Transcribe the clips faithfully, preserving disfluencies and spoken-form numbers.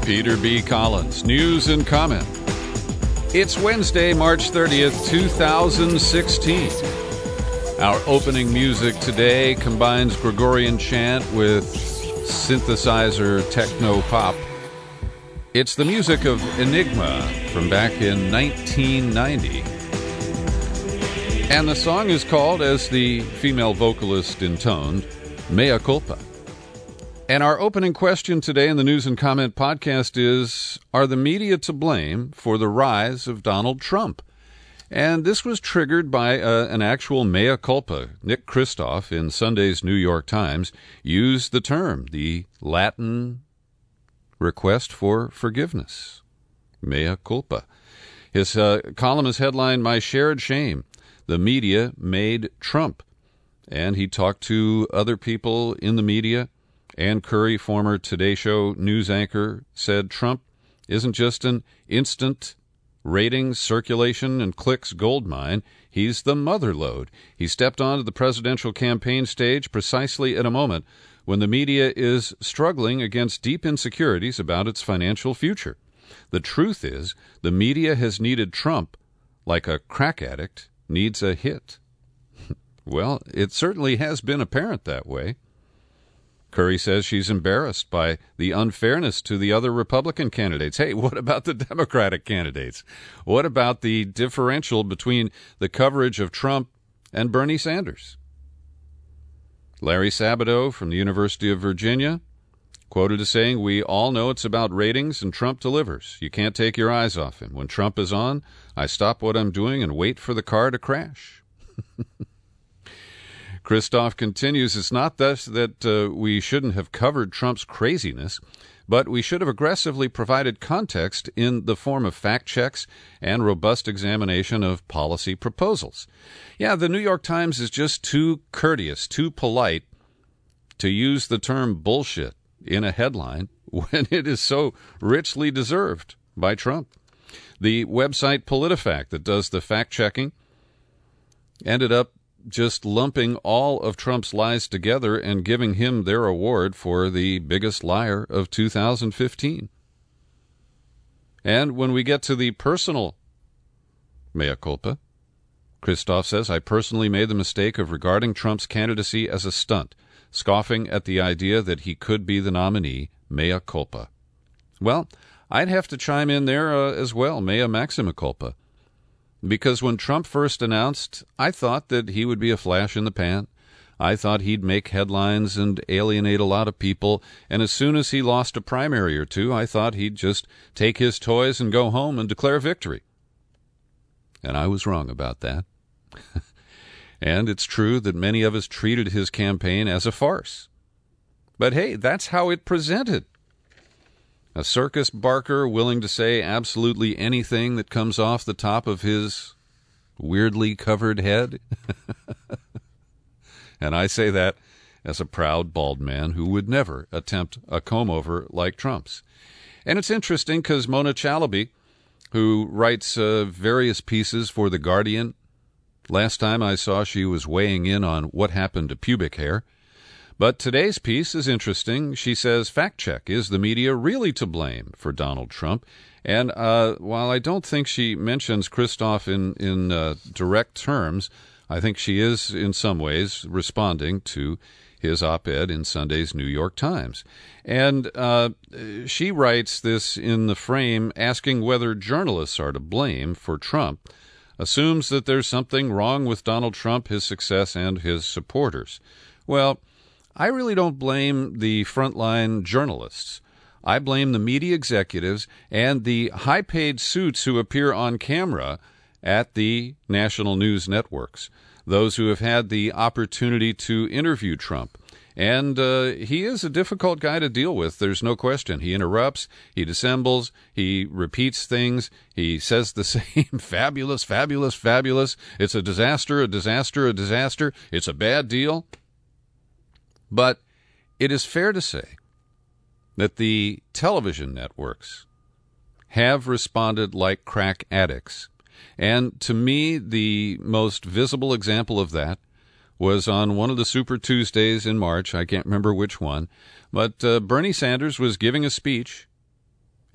Peter B. Collins, news and comment. It's Wednesday, March thirtieth, two thousand sixteen. Our opening music today combines Gregorian chant with synthesizer techno pop. It's the music of Enigma from back in nineteen ninety. And the song is called, as the female vocalist intoned, Mea Culpa. And our opening question today in the News and Comment podcast is, are the media to blame for the rise of Donald Trump? And this was triggered by uh, an actual mea culpa. Nick Kristof in Sunday's New York Times used the term, the Latin request for forgiveness, mea culpa. His uh, column is headlined, My Shared Shame, the Media Made Trump. And he talked to other people in the media. Ann Curry, former Today Show news anchor, said Trump isn't just an instant ratings, circulation, and clicks goldmine. He's the mother lode. He stepped onto the presidential campaign stage precisely at a moment when the media is struggling against deep insecurities about its financial future. The truth is, the media has needed Trump like a crack addict needs a hit. Well, it certainly has been apparent that way. Curry says she's embarrassed by the unfairness to the other Republican candidates. Hey, what about the Democratic candidates? What about the differential between the coverage of Trump and Bernie Sanders? Larry Sabato from the University of Virginia, quoted as saying, we all know it's about ratings and Trump delivers. You can't take your eyes off him. When Trump is on, I stop what I'm doing and wait for the car to crash. Kristof continues, it's not thus that uh, we shouldn't have covered Trump's craziness, but we should have aggressively provided context in the form of fact checks and robust examination of policy proposals. Yeah, the New York Times is just too courteous, too polite to use the term bullshit in a headline when it is so richly deserved by Trump. The website PolitiFact that does the fact-checking ended up just lumping all of Trump's lies together and giving him their award for the biggest liar of two thousand fifteen. And when we get to the personal mea culpa, Kristof says, I personally made the mistake of regarding Trump's candidacy as a stunt, scoffing at the idea that he could be the nominee, mea culpa. Well, I'd have to chime in there uh, as well, mea maxima culpa. Because when Trump first announced, I thought that he would be a flash in the pan. I thought he'd make headlines and alienate a lot of people. And as soon as he lost a primary or two, I thought he'd just take his toys and go home and declare victory. And I was wrong about that. And it's true that many of us treated his campaign as a farce. But hey, that's how it presented. A circus barker willing to say absolutely anything that comes off the top of his weirdly covered head. And I say that as a proud bald man who would never attempt a comb-over like Trump's. And it's interesting because Mona Chalabi, who writes uh, various pieces for The Guardian, last time I saw she was weighing in on what happened to pubic hair. But today's piece is interesting. She says, fact check, is the media really to blame for Donald Trump? And uh, while I don't think she mentions Kristof in, in uh, direct terms, I think she is in some ways responding to his op-ed in Sunday's New York Times. And uh, she writes this in the frame asking whether journalists are to blame for Trump, assumes that there's something wrong with Donald Trump, his success, and his supporters. Well, I really don't blame the frontline journalists. I blame the media executives and the high-paid suits who appear on camera at the national news networks, those who have had the opportunity to interview Trump. And uh, he is a difficult guy to deal with, there's no question. He interrupts, he dissembles, he repeats things, he says the same fabulous, fabulous, fabulous. It's a disaster, a disaster, a disaster. It's a bad deal. But it is fair to say that the television networks have responded like crack addicts. And to me, the most visible example of that was on one of the Super Tuesdays in March. I can't remember which one. But uh, Bernie Sanders was giving a speech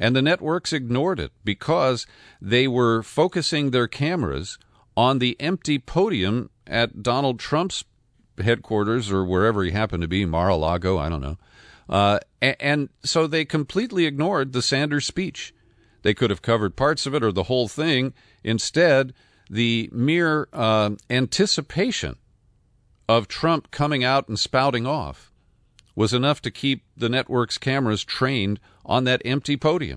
And the networks ignored it because they were focusing their cameras on the empty podium at Donald Trump's headquarters or wherever he happened to be, Mar-a-Lago, I don't know. Uh, and, and so they completely ignored the Sanders speech. They could have covered parts of it or the whole thing. Instead, the mere uh, anticipation of Trump coming out and spouting off was enough to keep the network's cameras trained on that empty podium.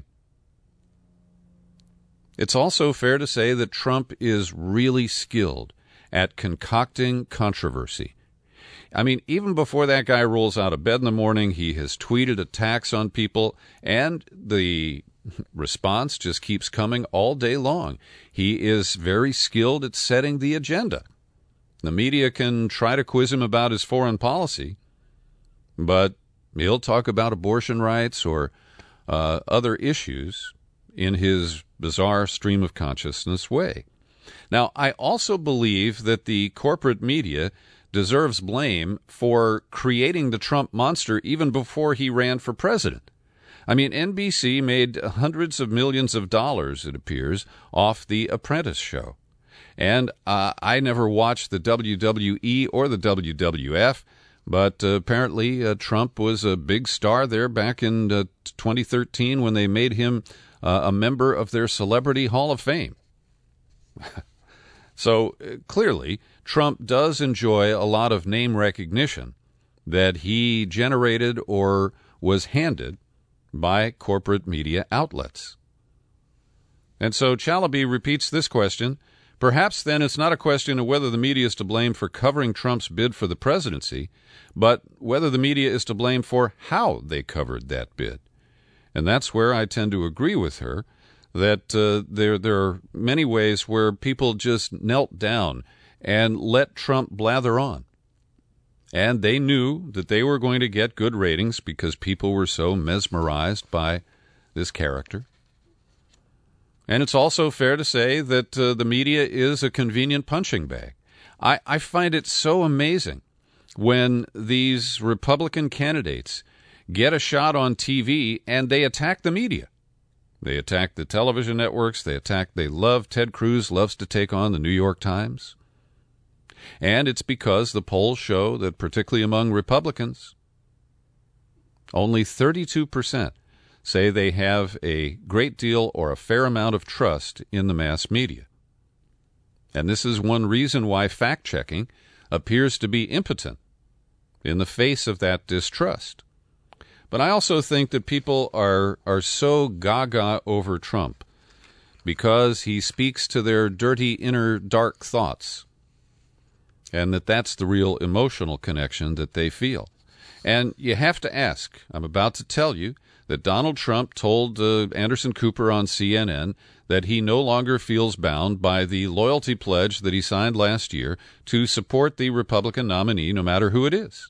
It's also fair to say that Trump is really skilled at concocting controversy. I mean, even before that guy rolls out of bed in the morning, he has tweeted attacks on people, and the response just keeps coming all day long. He is very skilled at setting the agenda. The media can try to quiz him about his foreign policy, but he'll talk about abortion rights or uh, other issues in his bizarre stream of consciousness way. Now, I also believe that the corporate media deserves blame for creating the Trump monster even before he ran for president. I mean, N B C made hundreds of millions of dollars, it appears, off The Apprentice show. And uh, I never watched the W W E or the W W F, but uh, apparently uh, Trump was a big star there back in uh, twenty thirteen when they made him uh, a member of their Celebrity Hall of Fame. So uh, clearly, Trump does enjoy a lot of name recognition that he generated or was handed by corporate media outlets. And so Chalabi repeats this question. Perhaps then it's not a question of whether the media is to blame for covering Trump's bid for the presidency, but whether the media is to blame for how they covered that bid. And that's where I tend to agree with her, that uh, there, there are many ways where people just knelt down and let Trump blather on. And they knew that they were going to get good ratings because people were so mesmerized by this character. And it's also fair to say that uh, the media is a convenient punching bag. I, I find it so amazing when these Republican candidates get a shot on T V and they attack the media. They attack the television networks. They attack, they love, Ted Cruz loves to take on the New York Times. And it's because the polls show that, particularly among Republicans, only thirty-two percent say they have a great deal or a fair amount of trust in the mass media. And this is one reason why fact-checking appears to be impotent in the face of that distrust. But I also think that people are, are so gaga over Trump because he speaks to their dirty, inner, dark thoughts, and that that's the real emotional connection that they feel. And you have to ask, I'm about to tell you, that Donald Trump told uh, Anderson Cooper on C N N that he no longer feels bound by the loyalty pledge that he signed last year to support the Republican nominee no matter who it is.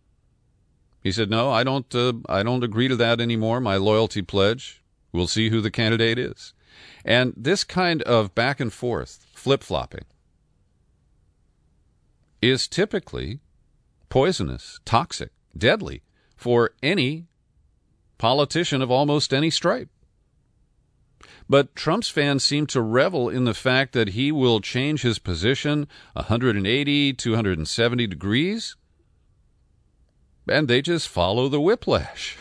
He said, no, I don't, uh, I don't agree to that anymore, my loyalty pledge. We'll see who the candidate is. And this kind of back and forth, flip-flopping, is typically poisonous, toxic, deadly for any politician of almost any stripe. But Trump's fans seem to revel in the fact that he will change his position one hundred eighty, two hundred seventy degrees, and they just follow the whiplash.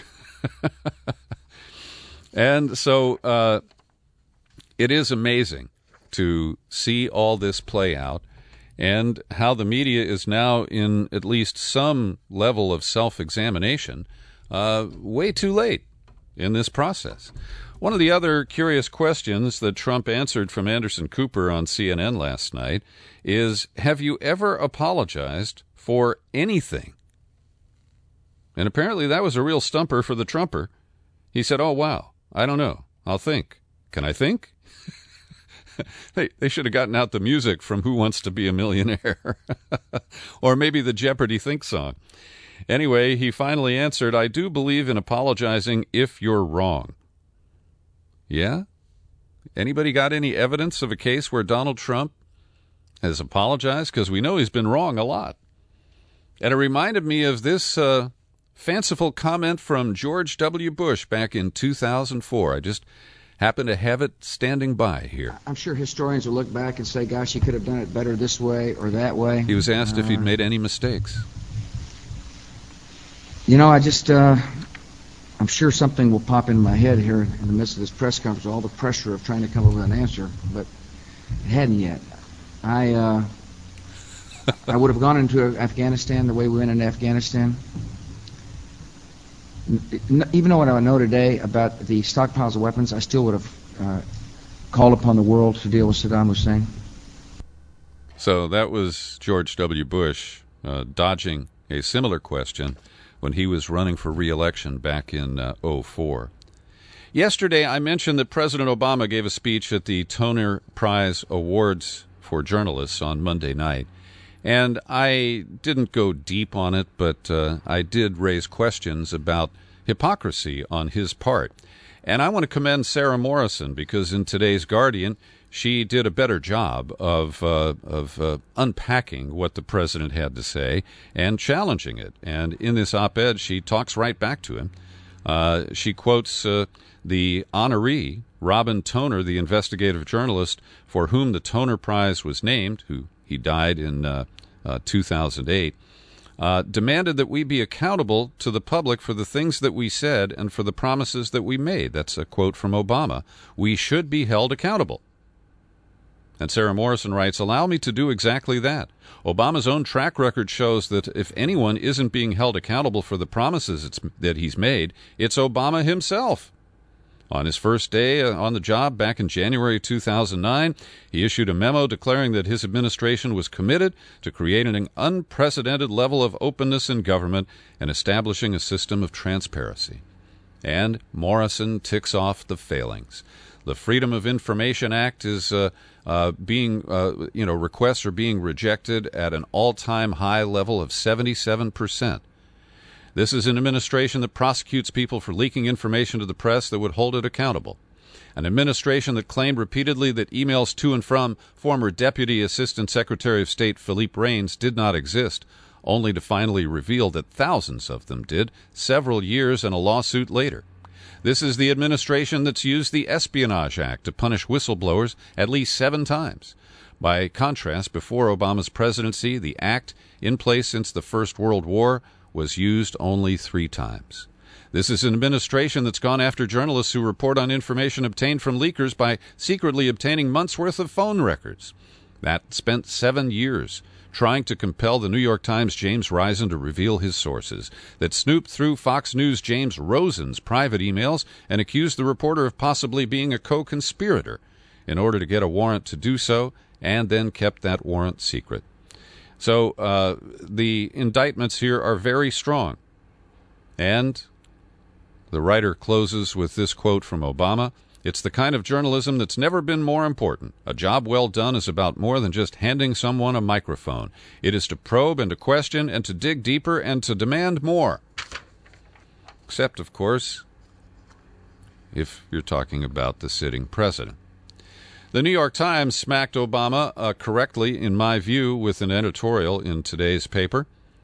And so uh, it is amazing to see all this play out and how the media is now in at least some level of self-examination uh, way too late in this process. One of the other curious questions that Trump answered from Anderson Cooper on C N N last night is, have you ever apologized for anything? And apparently that was a real stumper for the Trumper. He said, oh, wow, I don't know. I'll think. Can I think? they, they should have gotten out the music from Who Wants to Be a Millionaire? Or maybe the Jeopardy Think song. Anyway, he finally answered, I do believe in apologizing if you're wrong. Yeah? Anybody got any evidence of a case where Donald Trump has apologized? Because we know he's been wrong a lot. And it reminded me of this uh, fanciful comment from George W. Bush back in two thousand four. I just happen to have it standing by here. I'm sure historians will look back and say, gosh, he could have done it better this way or that way. He was asked uh, if he'd made any mistakes. You know, I just, uh, I'm sure something will pop in my head here in the midst of this press conference, all the pressure of trying to come up with an answer, but it hadn't yet. I, uh, I would have gone into Afghanistan the way we went into Afghanistan. Even though what I know today about the stockpiles of weapons, I still would have uh, called upon the world to deal with Saddam Hussein. So that was George W. Bush uh, dodging a similar question when he was running for re-election back in uh, oh four. Yesterday, I mentioned that President Obama gave a speech at the Toner Prize Awards for Journalists on Monday night. And I didn't go deep on it, but uh, I did raise questions about hypocrisy on his part. And I want to commend Sarah Morrison, because in today's Guardian, she did a better job of uh, of uh, unpacking what the president had to say and challenging it. And in this op-ed, she talks right back to him. Uh, she quotes uh, the honoree, Robin Toner, the investigative journalist for whom the Toner Prize was named, who he died in uh, uh, two thousand eight, uh, demanded that we be accountable to the public for the things that we said and for the promises that we made. That's a quote from Obama. We should be held accountable. And Sarah Morrison writes, allow me to do exactly that. Obama's own track record shows that if anyone isn't being held accountable for the promises it's, that he's made, it's Obama himself. On his first day on the job back in January two thousand nine, he issued a memo declaring that his administration was committed to creating an unprecedented level of openness in government and establishing a system of transparency. And Morrison ticks off the failings. The Freedom of Information Act is uh, uh, being, uh, you know, requests are being rejected at an all-time high level of seventy-seven percent. This is an administration that prosecutes people for leaking information to the press that would hold it accountable. An administration that claimed repeatedly that emails to and from former Deputy Assistant Secretary of State Philippe Reines did not exist, only to finally reveal that thousands of them did, several years and a lawsuit later. This is the administration that's used the Espionage Act to punish whistleblowers at least seven times. By contrast, before Obama's presidency, the act, in place since the First World War, was used only three times. This is an administration that's gone after journalists who report on information obtained from leakers by secretly obtaining months' worth of phone records. That spent seven years trying to compel the New York Times' James Risen to reveal his sources, that snooped through Fox News' James Rosen's private emails and accused the reporter of possibly being a co-conspirator in order to get a warrant to do so, and then kept that warrant secret. So uh, the indictments here are very strong. And the writer closes with this quote from Obama, "It's the kind of journalism that's never been more important. A job well done is about more than just handing someone a microphone. It is to probe and to question and to dig deeper and to demand more." Except, of course, if you're talking about the sitting president. The New York Times smacked Obama uh, correctly, in my view, with an editorial in today's paper,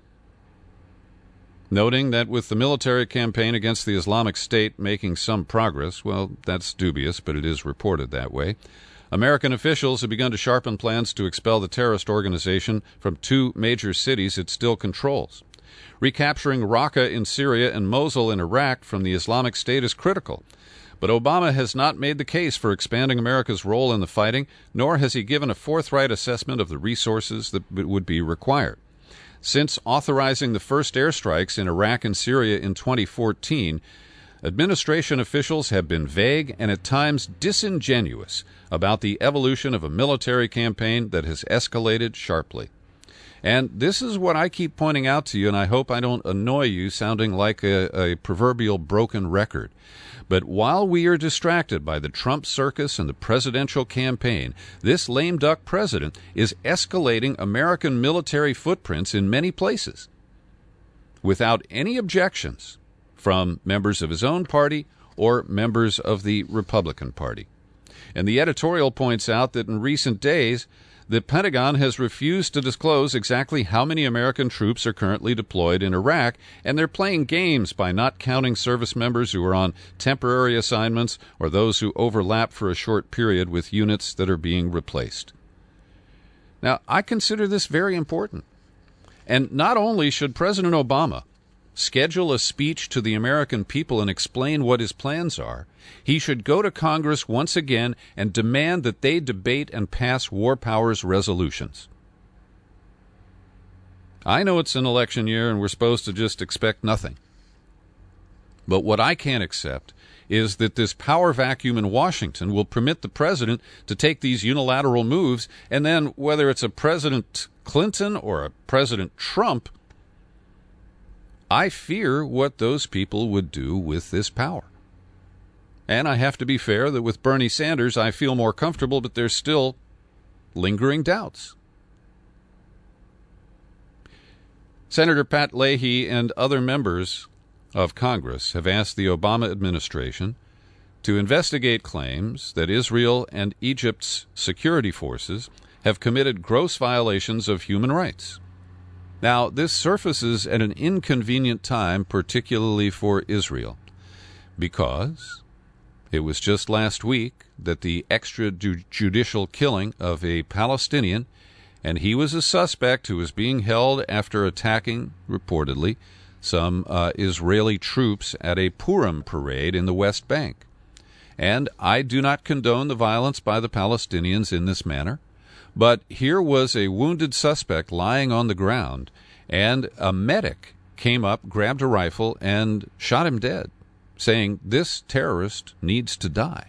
noting that with the military campaign against the Islamic State making some progress, well, that's dubious, but it is reported that way, American officials have begun to sharpen plans to expel the terrorist organization from two major cities it still controls. Recapturing Raqqa in Syria and Mosul in Iraq from the Islamic State is critical. But Obama has not made the case for expanding America's role in the fighting, nor has he given a forthright assessment of the resources that would be required. Since authorizing the first airstrikes in Iraq and Syria in twenty fourteen, administration officials have been vague and at times disingenuous about the evolution of a military campaign that has escalated sharply. And this is what I keep pointing out to you, and I hope I don't annoy you sounding like a, a proverbial broken record. But while we are distracted by the Trump circus and the presidential campaign, this lame duck president is escalating American military footprints in many places without any objections from members of his own party or members of the Republican Party. And the editorial points out that in recent days, the Pentagon has refused to disclose exactly how many American troops are currently deployed in Iraq, and they're playing games by not counting service members who are on temporary assignments or those who overlap for a short period with units that are being replaced. Now, I consider this very important. And not only should President Obama schedule a speech to the American people and explain what his plans are, he should go to Congress once again and demand that they debate and pass war powers resolutions. I know it's an election year and we're supposed to just expect nothing. But what I can't accept is that this power vacuum in Washington will permit the president to take these unilateral moves, and then whether it's a President Clinton or a President Trump, I fear what those people would do with this power. And I have to be fair that with Bernie Sanders, I feel more comfortable, but there's still lingering doubts. Senator Pat Leahy and other members of Congress have asked the Obama administration to investigate claims that Israel and Egypt's security forces have committed gross violations of human rights. Now, this surfaces at an inconvenient time, particularly for Israel, because it was just last week that the extrajudicial killing of a Palestinian, and he was a suspect who was being held after attacking, reportedly, some uh, Israeli troops at a Purim parade in the West Bank. And I do not condone the violence by the Palestinians in this manner. But here was a wounded suspect lying on the ground, and a medic came up, grabbed a rifle, and shot him dead, saying, "This terrorist needs to die."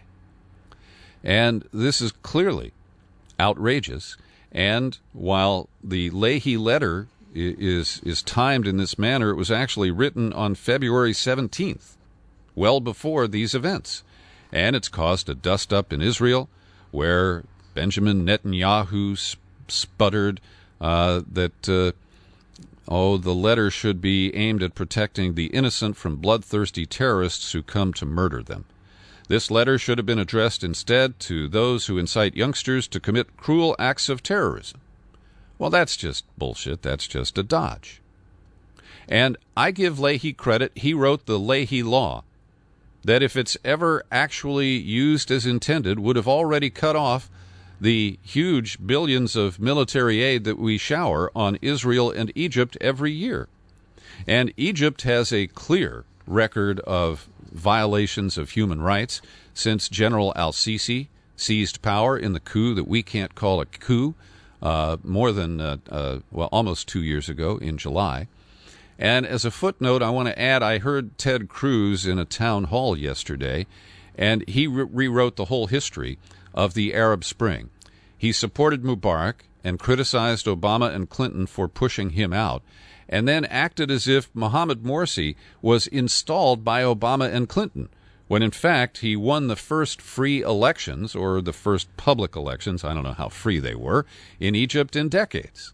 And this is clearly outrageous. And while the Leahy letter is, is timed in this manner, it was actually written on February seventeenth, well before these events. And it's caused a dust-up in Israel, where Benjamin Netanyahu sputtered uh, that, uh, oh, the letter should be aimed at protecting the innocent from bloodthirsty terrorists who come to murder them. This letter should have been addressed instead to those who incite youngsters to commit cruel acts of terrorism. Well, that's just bullshit. That's just a dodge. And I give Leahy credit. He wrote the Leahy Law that, if it's ever actually used as intended, would have already cut off the huge billions of military aid that we shower on Israel and Egypt every year. And Egypt has a clear record of violations of human rights since General al-Sisi seized power in the coup that we can't call a coup uh, more than, uh, uh, well, almost two years ago in July. And as a footnote, I want to add, I heard Ted Cruz in a town hall yesterday, and he re- rewrote the whole history of the Arab Spring. He supported Mubarak and criticized Obama and Clinton for pushing him out, and then acted as if Mohammed Morsi was installed by Obama and Clinton, when in fact he won the first free elections, or the first public elections, I don't know how free they were, in Egypt in decades.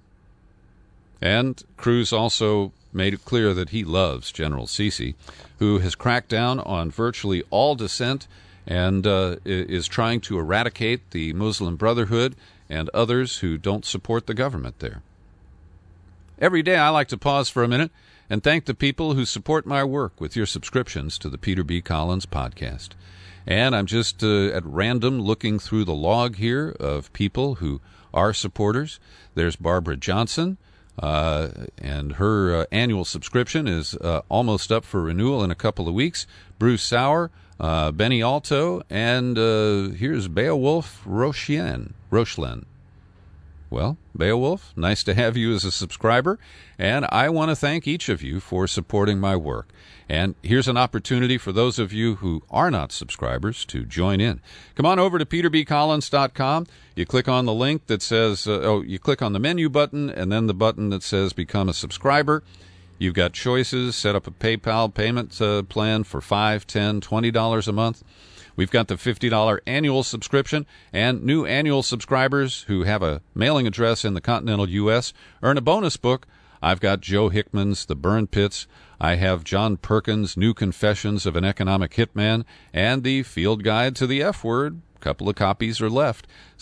And Cruz also made it clear that he loves General Sisi, who has cracked down on virtually all dissent and uh, is trying to eradicate the Muslim Brotherhood and others who don't support the government there. Every day I like to pause for a minute and thank the people who support my work with your subscriptions to the Peter B. Collins podcast. And I'm just uh, at random looking through the log here of people who are supporters. There's Barbara Johnson, uh, and her uh, annual subscription is uh, almost up for renewal in a couple of weeks. Bruce Sauer, uh, Benny Alto, and uh, here's Beowulf Rochien, Rochlen. Well, Beowulf, nice to have you as a subscriber, and I want to thank each of you for supporting my work. And here's an opportunity for those of you who are not subscribers to join in. Come on over to peter b collins dot com. You click on the link that says, uh, oh, you click on the menu button and then the button that says Become a Subscriber. You've got choices. Set up a PayPal payment uh, plan for five dollars, ten dollars, twenty dollars a month. We've got the fifty dollars annual subscription, and new annual subscribers who have a mailing address in the continental U S earn a bonus book. I've got Joe Hickman's The Burn Pits. I have John Perkins' New Confessions of an Economic Hitman, and the Field Guide to the F Word. A couple of copies are left. So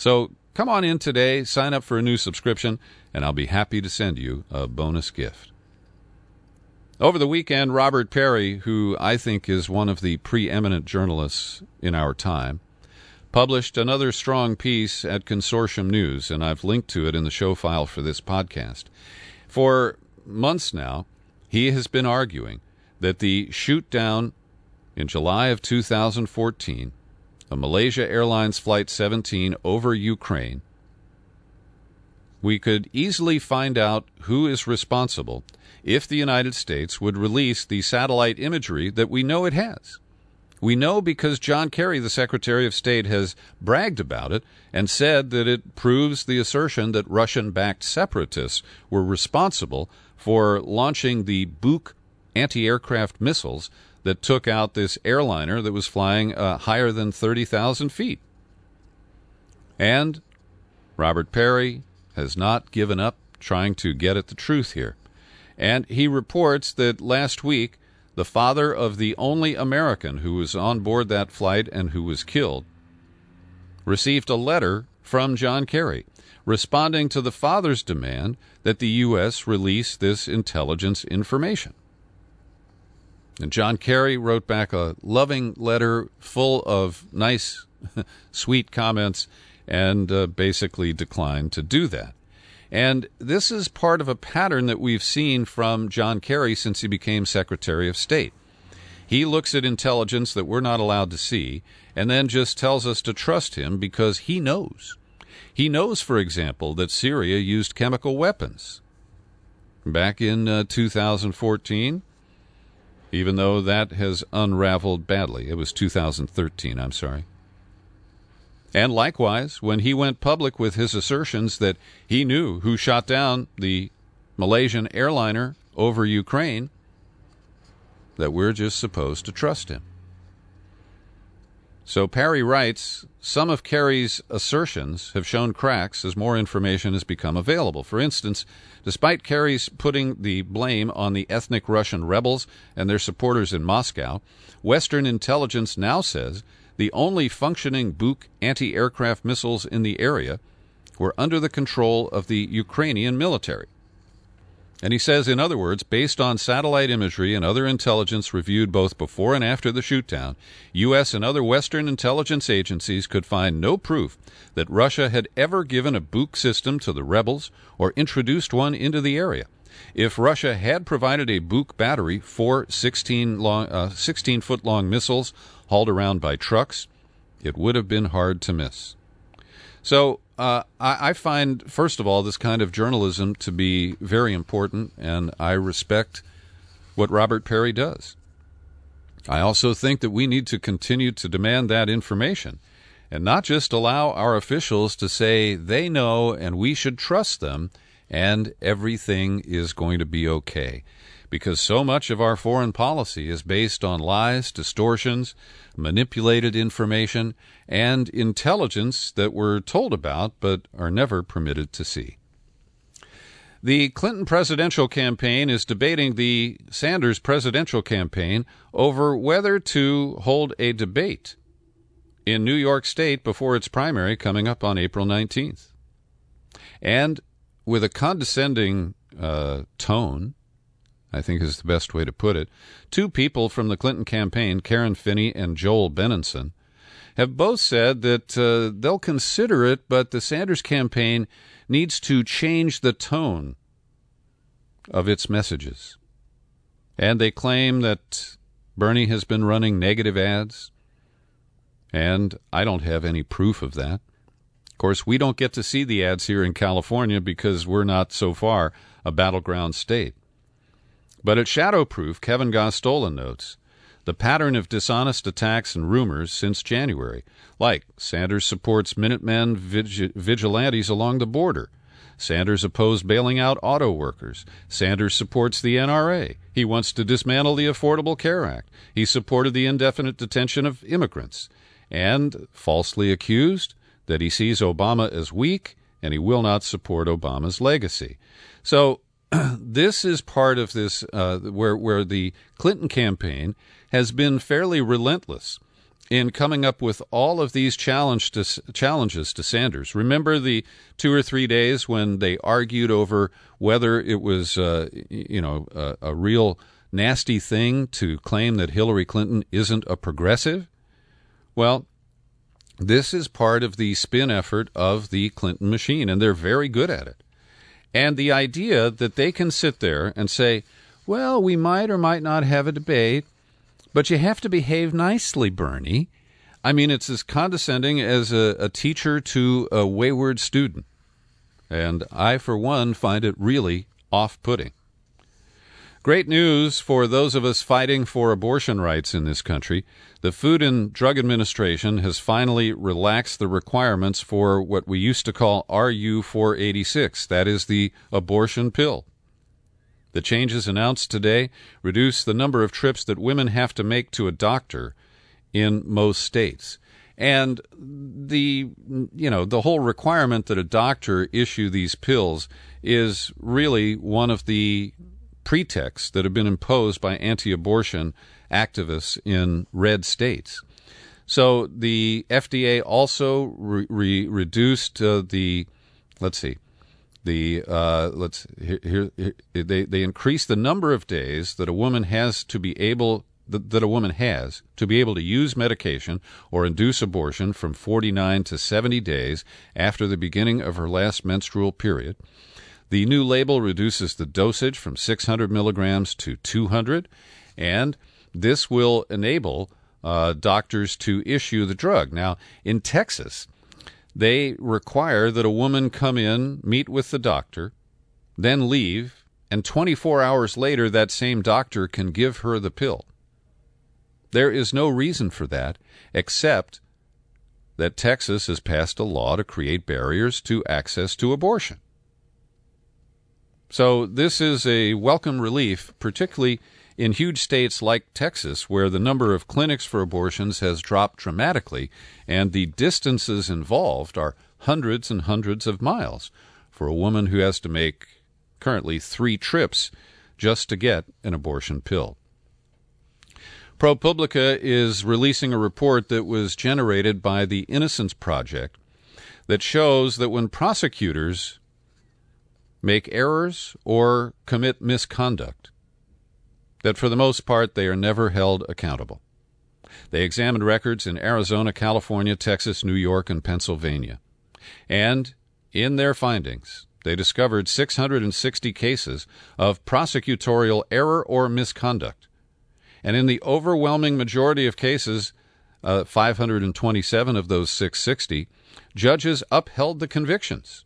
come on in today, sign up for a new subscription, and I'll be happy to send you a bonus gift. Over the weekend, Robert Perry, who I think is one of the preeminent journalists in our time, published another strong piece at Consortium News, and I've linked to it in the show file for this podcast. For months now, he has been arguing that the shoot-down in July of two thousand fourteen of Malaysia Airlines Flight seventeen over Ukraine, we could easily find out who is responsible if the United States would release the satellite imagery that we know it has. We know because John Kerry, the Secretary of State, has bragged about it and said that it proves the assertion that Russian-backed separatists were responsible for launching the Buk anti-aircraft missiles that took out this airliner that was flying uh, higher than thirty thousand feet. And Robert Perry has not given up trying to get at the truth here. And he reports that last week, the father of the only American who was on board that flight and who was killed received a letter from John Kerry responding to the father's demand that the U S release this intelligence information. And John Kerry wrote back a loving letter full of nice, sweet comments and uh, basically declined to do that. And this is part of a pattern that we've seen from John Kerry since he became Secretary of State. He looks at intelligence that we're not allowed to see and then just tells us to trust him because he knows. He knows, for example, that Syria used chemical weapons back in uh, two thousand fourteen, even though that has unraveled badly. It was two thousand thirteen, I'm sorry. And likewise, when he went public with his assertions that he knew who shot down the Malaysian airliner over Ukraine, that we're just supposed to trust him. So Perry writes, some of Kerry's assertions have shown cracks as more information has become available. For instance, despite Kerry's putting the blame on the ethnic Russian rebels and their supporters in Moscow, Western intelligence now says the only functioning Buk anti-aircraft missiles in the area were under the control of the Ukrainian military. And he says, in other words, based on satellite imagery and other intelligence reviewed both before and after the shootdown, U S and other Western intelligence agencies could find no proof that Russia had ever given a Buk system to the rebels or introduced one into the area. If Russia had provided a Buk battery, four sixteen-foot-long missiles hauled around by trucks, it would have been hard to miss. So uh, I, I find, first of all, this kind of journalism to be very important, and I respect what Robert Perry does. I also think that we need to continue to demand that information and not just allow our officials to say they know and we should trust them and everything is going to be okay. Because so much of our foreign policy is based on lies, distortions, manipulated information, and intelligence that we're told about but are never permitted to see. The Clinton presidential campaign is debating the Sanders presidential campaign over whether to hold a debate in New York State before its primary coming up on April nineteenth. And with a condescending uh, tone, I think is the best way to put it, two people from the Clinton campaign, Karen Finney and Joel Benenson, have both said that uh, they'll consider it, but the Sanders campaign needs to change the tone of its messages. And they claim that Bernie has been running negative ads, and I don't have any proof of that. Of course, we don't get to see the ads here in California because we're not so far a battleground state. But at Shadowproof, Kevin Gostola notes the pattern of dishonest attacks and rumors since January, like Sanders supports Minutemen vig- vigilantes along the border. Sanders opposed bailing out auto workers. Sanders supports the N R A. He wants to dismantle the Affordable Care Act. He supported the indefinite detention of immigrants. And falsely accused that he sees Obama as weak and he will not support Obama's legacy. So this is part of this uh, where where the Clinton campaign has been fairly relentless in coming up with all of these challenge to, challenges to Sanders. Remember the two or three days when they argued over whether it was, uh, you know, a, a real nasty thing to claim that Hillary Clinton isn't a progressive? Well, this is part of the spin effort of the Clinton machine, and they're very good at it. And the idea that they can sit there and say, well, we might or might not have a debate, but you have to behave nicely, Bernie. I mean, it's as condescending as a, a teacher to a wayward student. And I, for one, find it really off-putting. Great news for those of us fighting for abortion rights in this country. The Food and Drug Administration has finally relaxed the requirements for what we used to call R U four eighty-six. That is the abortion pill. The changes announced today reduce the number of trips that women have to make to a doctor in most states. And the, you know, the whole requirement that a doctor issue these pills is really one of the pretexts that have been imposed by anti-abortion activists in red states. So the F D A also re- re- reduced uh, the, let's see, the uh, let's here, here, here they they increased the number of days that a woman has to be able that, that a woman has to be able to use medication or induce abortion from forty-nine to seventy days after the beginning of her last menstrual period. The new label reduces the dosage from six hundred milligrams to two hundred, and this will enable uh, doctors to issue the drug. Now, in Texas, they require that a woman come in, meet with the doctor, then leave, and twenty-four hours later that same doctor can give her the pill. There is no reason for that except that Texas has passed a law to create barriers to access to abortion. So this is a welcome relief, particularly in huge states like Texas, where the number of clinics for abortions has dropped dramatically, and the distances involved are hundreds and hundreds of miles for a woman who has to make currently three trips just to get an abortion pill. ProPublica is releasing a report that was generated by the Innocence Project that shows that when prosecutors make errors or commit misconduct, that for the most part they are never held accountable. They examined records in Arizona, California, Texas, New York, and Pennsylvania. And in their findings, they discovered six hundred sixty cases of prosecutorial error or misconduct. And in the overwhelming majority of cases, uh, five hundred twenty-seven of those six hundred sixty, judges upheld the convictions.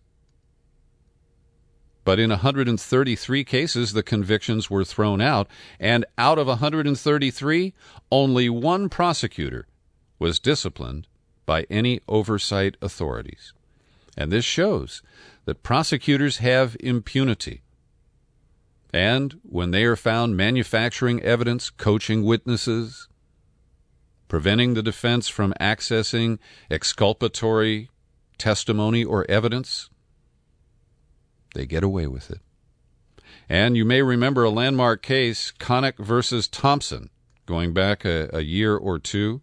But in one hundred thirty-three cases, the convictions were thrown out, and out of one hundred thirty-three, only one prosecutor was disciplined by any oversight authorities. And this shows that prosecutors have impunity. And when they are found manufacturing evidence, coaching witnesses, preventing the defense from accessing exculpatory testimony or evidence, they get away with it. And you may remember a landmark case, Connick versus Thompson, going back a, a year or two.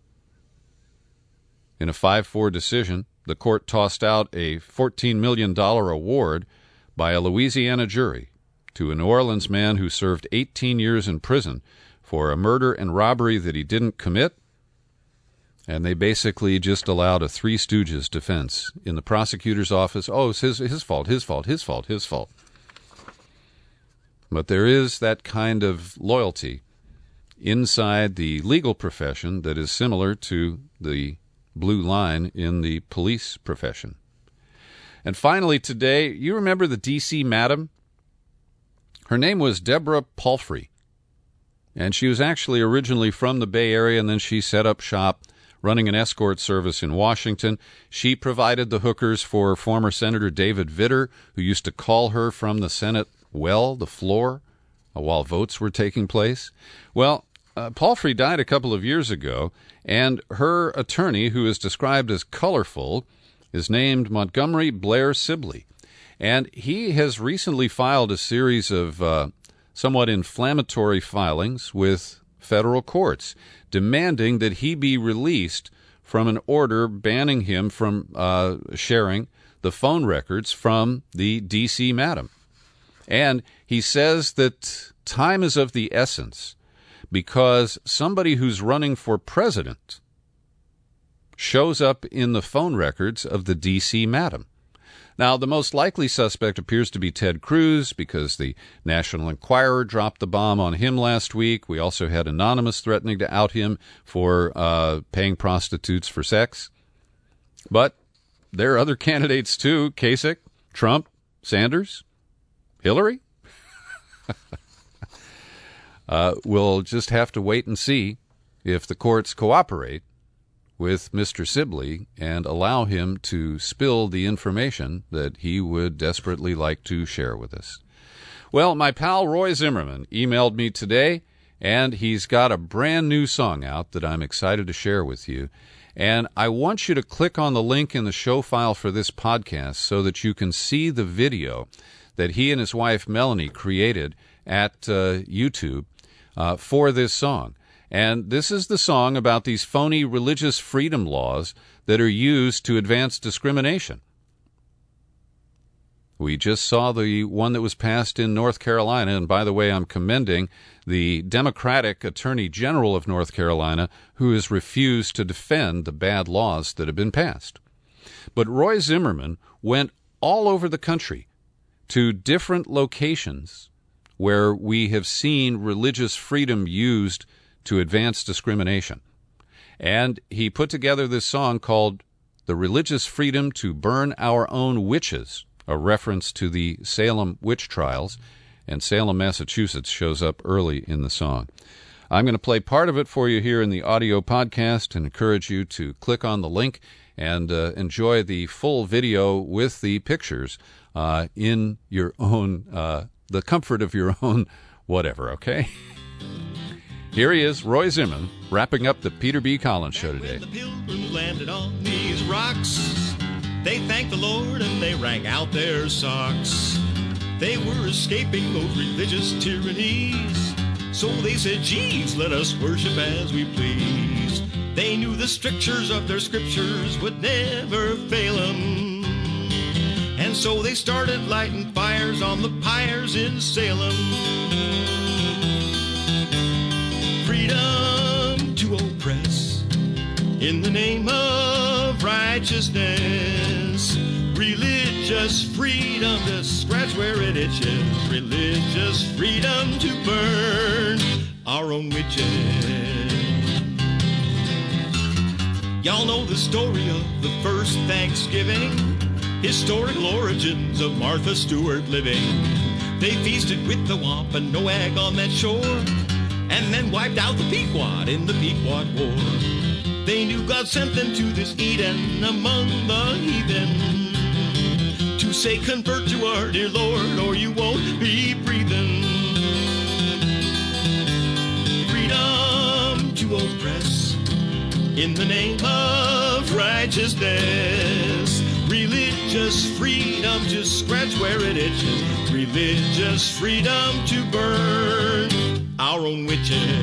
In a five four decision, the court tossed out a fourteen million dollars award by a Louisiana jury to a New Orleans man who served eighteen years in prison for a murder and robbery that he didn't commit. And they basically just allowed a Three Stooges defense in the prosecutor's office. Oh, it's his, his fault, his fault, his fault, his fault. But there is that kind of loyalty inside the legal profession that is similar to the blue line in the police profession. And finally today, you remember the D C madam? Her name was Deborah Palfrey. And she was actually originally from the Bay Area, and then she set up shop running an escort service in Washington. She provided the hookers for former Senator David Vitter, who used to call her from the Senate well, the floor, uh, while votes were taking place. Well, uh, Palfrey died a couple of years ago, and her attorney, who is described as colorful, is named Montgomery Blair Sibley. And he has recently filed a series of uh, somewhat inflammatory filings with federal courts, demanding that he be released from an order banning him from uh, sharing the phone records from the D C madam. And he says that time is of the essence because somebody who's running for president shows up in the phone records of the D C madam. Now, the most likely suspect appears to be Ted Cruz because the National Enquirer dropped the bomb on him last week. We also had Anonymous threatening to out him for uh, paying prostitutes for sex. But there are other candidates too: Kasich, Trump, Sanders, Hillary. uh, we'll just have to wait and see if the courts cooperate with Mister Sibley and allow him to spill the information that he would desperately like to share with us. Well, my pal Roy Zimmerman emailed me today, and he's got a brand new song out that I'm excited to share with you. And I want you to click on the link in the show file for this podcast so that you can see the video that he and his wife Melanie created at uh, YouTube uh, for this song. And this is the song about these phony religious freedom laws that are used to advance discrimination. We just saw the one that was passed in North Carolina, and by the way, I'm commending the Democratic Attorney General of North Carolina who has refused to defend the bad laws that have been passed. But Roy Zimmerman went all over the country to different locations where we have seen religious freedom used to advance discrimination. And he put together this song called The Religious Freedom to Burn Our Own Witches, a reference to the Salem witch trials, and Salem, Massachusetts shows up early in the song. I'm going to play part of it for you here in the audio podcast and encourage you to click on the link and uh, enjoy the full video with the pictures uh, in your own, uh, the comfort of your own whatever, okay? Here he is, Roy Zimmerman, wrapping up the Peter B. Collins Show today. When the pilgrims landed on these rocks, they thanked the Lord and they rang out their socks. They were escaping those religious tyrannies, so they said, geez, let us worship as we please. They knew the strictures of their scriptures would never fail them, and so they started lighting fires on the pyres in Salem. Freedom to oppress in the name of righteousness. Religious freedom to scratch where it itches. Religious freedom to burn our own witches. Y'all know the story of the first Thanksgiving, historical origins of Martha Stewart living. They feasted with the Wampanoag on that shore, and then wiped out the Pequot in the Pequot War. They knew God sent them to this Eden among the heathen to say, convert to our dear Lord, or you won't be breathing. Freedom to oppress in the name of righteousness. Religious freedom to scratch where it itches. Religious freedom to burn our own witches.